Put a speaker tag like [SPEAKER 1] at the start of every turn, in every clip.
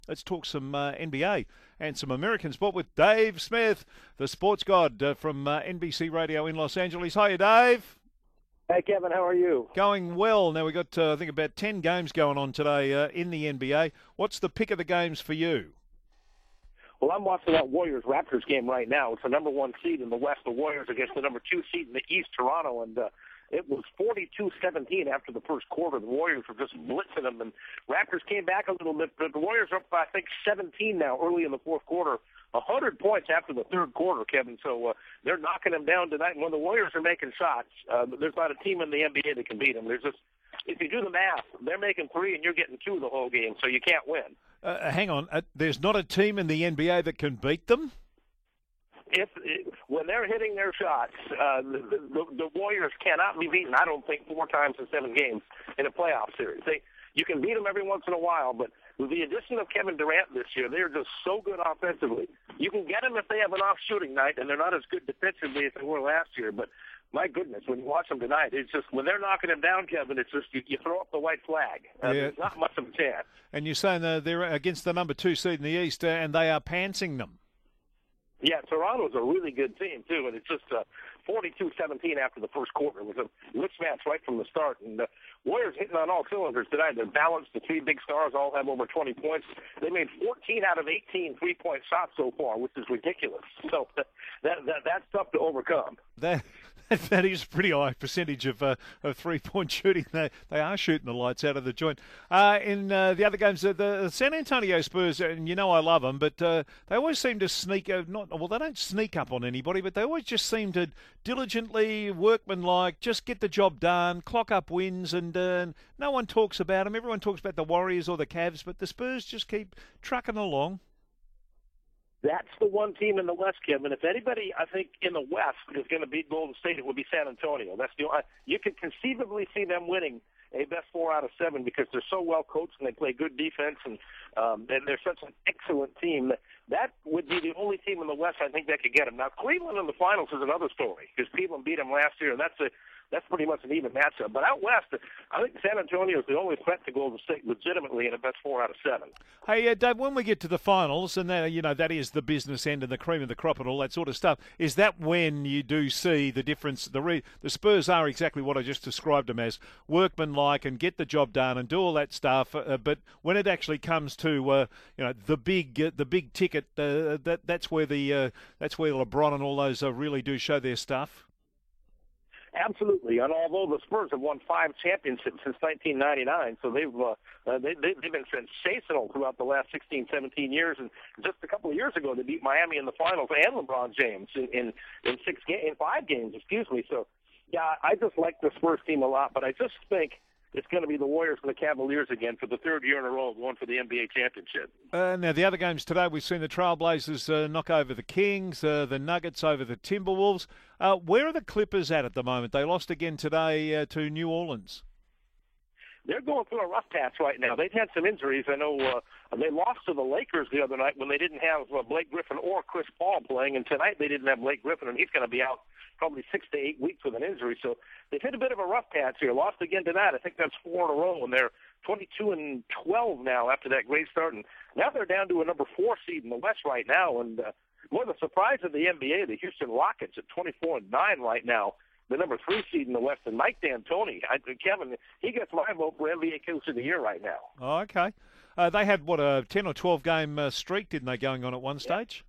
[SPEAKER 1] Let's talk some NBA and some American sport with Dave Smith, the sports god from NBC Radio in Los Angeles. Hiya, Dave.
[SPEAKER 2] Hey, Kevin, how are you?
[SPEAKER 1] Going well. Now, we've got, I think, about 10 games going on today in the NBA. What's the pick of the games for you?
[SPEAKER 2] Well, I'm watching that Warriors-Raptors game right now. It's the number one seed in the West, the Warriors against the number two seed in the East, Toronto, and it was 42-17 after the first quarter. The Warriors were just blitzing them, and Raptors came back a little bit, but the Warriors are up, I think, 17 now early in the fourth quarter. 100 points after the third quarter, Kevin, so they're knocking them down tonight. And when the Warriors are making shots, there's not a team in the NBA that can beat them. There's just, if you do the math, they're making three and you're getting two the whole game, so you can't win.
[SPEAKER 1] Hang on, there's not a team in the NBA that can beat them?
[SPEAKER 2] When they're hitting their shots, the Warriors cannot be beaten, I don't think, 4 times in 7 games in a playoff series. You can beat them every once in a while, but with the addition of Kevin Durant this year, they're just so good offensively. You can get them if they have an off shooting night, and they're not as good defensively as they were last year. But my goodness, when you watch them tonight, it's just when they're knocking them down, Kevin, it's just you throw up the white flag. There's not much of a chance.
[SPEAKER 1] And you're saying they're against the number 2 seed in the East, and they are pantsing them.
[SPEAKER 2] Yeah, Toronto's a really good team, too, and it's just 42-17 after the first quarter. It was a mismatch right from the start, and the Warriors hitting on all cylinders tonight. They're balanced. The 3 big stars all have over 20 points. They made 14 out of 18 three-point shots so far, which is ridiculous. So that's tough to overcome.
[SPEAKER 1] That is a pretty high percentage of three-point shooting. They are shooting the lights out of the joint. In the other games, the San Antonio Spurs, and you know I love them, but they always seem to sneak they don't sneak up on anybody, but they always just seem to diligently, workmanlike, just get the job done, clock up wins, and no one talks about them. Everyone talks about the Warriors or the Cavs, but the Spurs just keep trucking along.
[SPEAKER 2] That's the one team in the West, Kevin. If anybody, I think, in the West is going to beat Golden State, it would be San Antonio. That's you could conceivably see them winning a best 4 out of 7 because they're so well coached and they play good defense and they're such an excellent team. That would be the only team in the West I think that could get them. Now, Cleveland in the finals is another story because Cleveland beat them last year, and that's pretty much an even matchup. But out West, I think San Antonio is the only threat to Golden State legitimately in a best 4 out of 7.
[SPEAKER 1] Hey, Dave, when we get to the finals, and that is the business end and the cream of the crop and all that sort of stuff, is that when you do see the difference? The Spurs are exactly what I just described them as, workmanlike and get the job done and do all that stuff. But when it actually comes to the big ticket, that's where LeBron and all those really do show their stuff.
[SPEAKER 2] Absolutely, and although the Spurs have won 5 championships since 1999, so they've been sensational throughout the last 16, 17 years. And just a couple of years ago, they beat Miami in the finals and LeBron James in 5 games. Excuse me. So, yeah, I just like the Spurs team a lot, but I just think it's going to be the Warriors and the Cavaliers again for the 3rd year in a row going for the NBA championship.
[SPEAKER 1] Now, the other games today, we've seen the Trailblazers knock over the Kings, the Nuggets over the Timberwolves. Where are the Clippers at the moment? They lost again today to New Orleans.
[SPEAKER 2] They're going through a rough patch right now. They've had some injuries. I know they lost to the Lakers the other night when they didn't have Blake Griffin or Chris Paul playing, and tonight they didn't have Blake Griffin, and he's going to be out probably 6 to 8 weeks with an injury. So they've hit a bit of a rough patch here. Lost again tonight. I think that's 4 in a row, and they're 22-12 now after that great start. And now they're down to a number 4 seed in the West right now. And one of the surprise of the NBA, the Houston Rockets at 24-9 right now, the number 3 seed in the West, and Mike D'Antoni. Kevin, he gets my vote for NBA Coach of the Year right now.
[SPEAKER 1] Oh, okay. They had, a 10 or 12 game streak, didn't they, going on at one stage?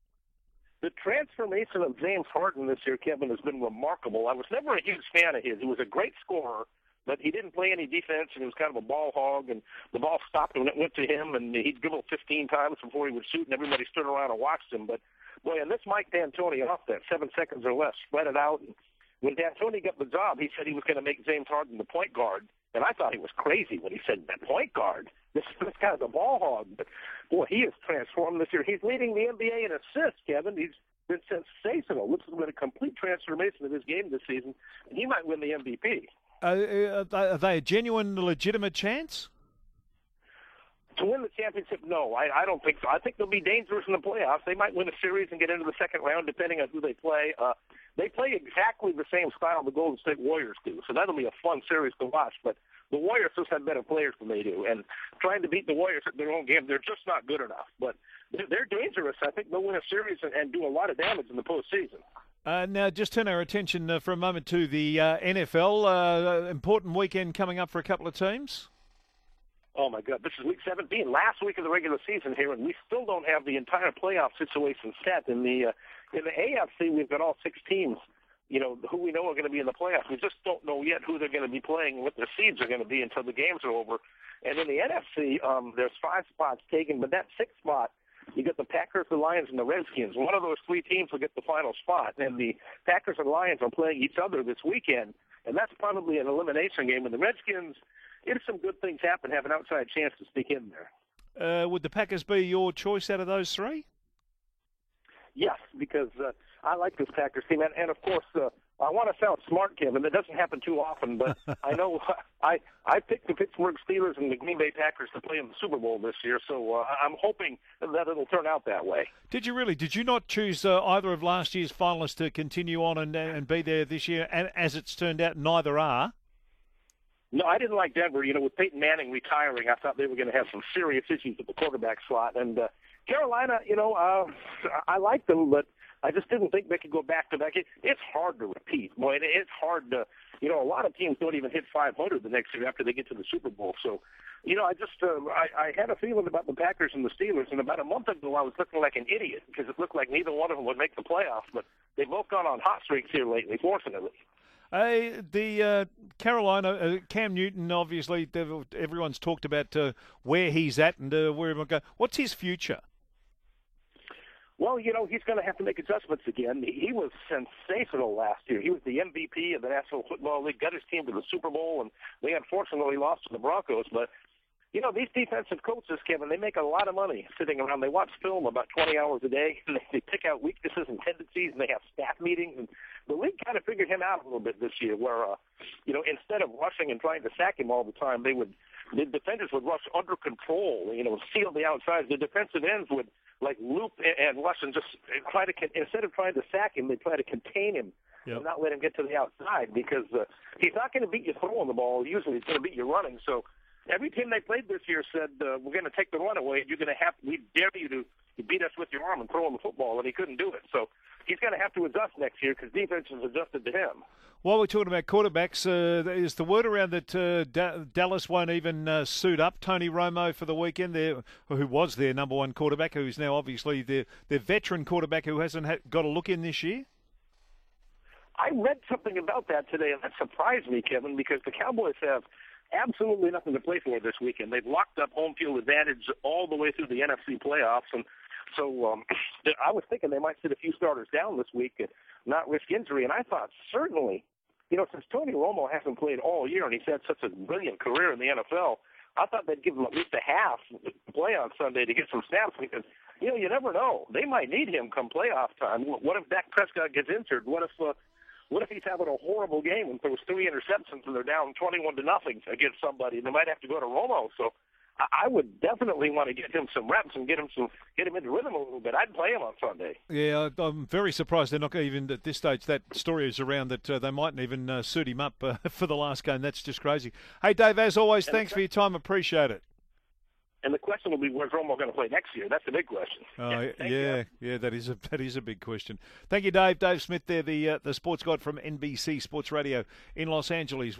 [SPEAKER 2] The transformation of James Harden this year, Kevin, has been remarkable. I was never a huge fan of his. He was a great scorer, but he didn't play any defense, and he was kind of a ball hog, and the ball stopped when it went to him, and he'd dribble 15 times before he would shoot, and everybody stood around and watched him. But, boy, and this Mike D'Antoni off that, 7 seconds or less, spread it out. And when D'Antoni got the job, he said he was going to make James Harden the point guard, and I thought he was crazy when he said that point guard. This guy's a ball hog. But, boy, he has transformed this year. He's leading the NBA in assists, Kevin. He's been sensational. Looks like a complete transformation of his game this season, and he might win the MVP.
[SPEAKER 1] Are they a genuine, legitimate chance?
[SPEAKER 2] To win the championship, no, I don't think so. I think they'll be dangerous in the playoffs. They might win a series and get into the second round, depending on who they play. They play exactly the same style the Golden State Warriors do, so that'll be a fun series to watch. But the Warriors just have better players than they do, and trying to beat the Warriors at their own game, they're just not good enough. But they're dangerous. I think they'll win a series and do a lot of damage in the postseason.
[SPEAKER 1] Now, just turn our attention for a moment to the NFL. Important weekend coming up for a couple of teams.
[SPEAKER 2] Oh, my God. This is Week 17, last week of the regular season here, and we still don't have the entire playoff situation set. In the AFC, we've got all 6 teams, who we know are going to be in the playoffs. We just don't know yet who they're going to be playing and what their seeds are going to be until the games are over. And in the NFC, there's 5 spots taken, but that 6th spot, you get the Packers, the Lions, and the Redskins. One of those 3 teams will get the final spot, and the Packers and Lions are playing each other this weekend, and that's probably an elimination game. And the Redskins, if some good things happen, have an outside chance to sneak in there.
[SPEAKER 1] Would the Packers be your choice out of those 3?
[SPEAKER 2] Yes, because I like this Packers team, and of course, I want to sound smart, Kevin. That doesn't happen too often, but I know I picked the Pittsburgh Steelers and the Green Bay Packers to play in the Super Bowl this year, so I'm hoping that it'll turn out that way.
[SPEAKER 1] Did you really? Did you not choose either of last year's finalists to continue on and be there this year? And as it's turned out, neither are.
[SPEAKER 2] No, I didn't like Denver. With Peyton Manning retiring, I thought they were going to have some serious issues at the quarterback slot. And Carolina, I liked them, but I just didn't think they could go back-to-back. It's hard to repeat. Boy, it's hard to, a lot of teams don't even hit 500 the next year after they get to the Super Bowl. So, I had a feeling about the Packers and the Steelers, and about a month ago I was looking like an idiot because it looked like neither one of them would make the playoffs, but they've both gone on hot streaks here lately, fortunately.
[SPEAKER 1] The Carolina, Cam Newton, obviously, everyone's talked about where he's at and where he might go. What's his future?
[SPEAKER 2] Well, he's going to have to make adjustments again. He was sensational last year. He was the MVP of the National Football League, got his team to the Super Bowl, and they unfortunately lost to the Broncos. But, these defensive coaches, Kevin, they make a lot of money sitting around. They watch film about 20 hours a day, and they pick out weaknesses and tendencies, and they have staff meetings. And the league kind of figured him out a little bit this year where, instead of rushing and trying to sack him all the time, the defenders would rush under control, seal the outsides. The defensive ends would, loop and rush and just try to, instead of trying to sack him, they try to contain him and not let him get to the outside because he's not going to beat you throwing the ball. Usually he's going to beat you running. So every team they played this year said, we're going to take the run away. We dare you to beat us with your arm and throw him the football, and he couldn't do it. So he's going to have to adjust next year because defense has adjusted to him.
[SPEAKER 1] While we're talking about quarterbacks, is the word around that Dallas won't even suit up Tony Romo for the weekend, who was their number 1 quarterback, who's now obviously their veteran quarterback who hasn't got a look in this year?
[SPEAKER 2] I read something about that today, and that surprised me, Kevin, because the Cowboys have absolutely nothing to play for this weekend. They've locked up home field advantage all the way through the NFC playoffs, and so I was thinking they might sit a few starters down this week and not risk injury, and I thought certainly, since Tony Romo hasn't played all year and he's had such a brilliant career in the NFL, I thought they'd give him at least a half to play on Sunday to get some snaps because, you never know. They might need him come playoff time. What if Dak Prescott gets injured? What if he's having a horrible game and throws 3 interceptions and they're down 21-0 against somebody and they might have to go to Romo? So I would definitely want to get him some reps and get him into rhythm a little bit. I'd play him on Sunday.
[SPEAKER 1] Yeah, I'm very surprised they're not even at this stage. That story is around that they mightn't even suit him up for the last game. That's just crazy. Hey, Dave, as always, thanks for your time. Appreciate it.
[SPEAKER 2] And the question will be, where's Romo going to play next year? That's the big question.
[SPEAKER 1] Yeah, that is a big question. Thank you, Dave. Dave Smith there, the sports guide from NBC Sports Radio in Los Angeles.